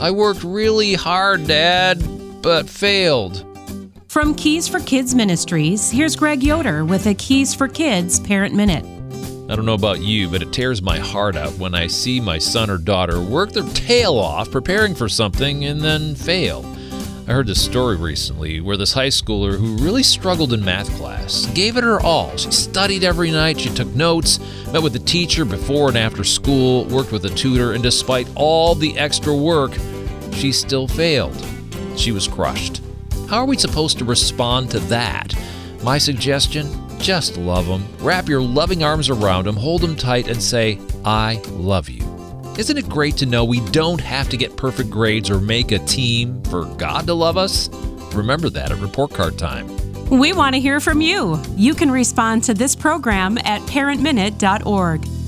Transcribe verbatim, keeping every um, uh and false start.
I worked really hard, Dad, but failed. From Keys for Kids Ministries, here's Greg Yoder with a Keys for Kids Parent Minute. I don't know about you, but it tears my heart out when I see my son or daughter work their tail off preparing for something and then fail. I heard this story recently where this high schooler who really struggled in math class gave it her all. She studied every night, she took notes, met with the teacher before and after school, worked with a tutor, and despite all the extra work, she still failed. She was crushed. How are we supposed to respond to that? My suggestion? Just love them. Wrap your loving arms around them, hold them tight, and say, I love you. Isn't it great to know we don't have to get perfect grades or make a team for God to love us? Remember that at report card time. We want to hear from you. You can respond to this program at parent minute dot org.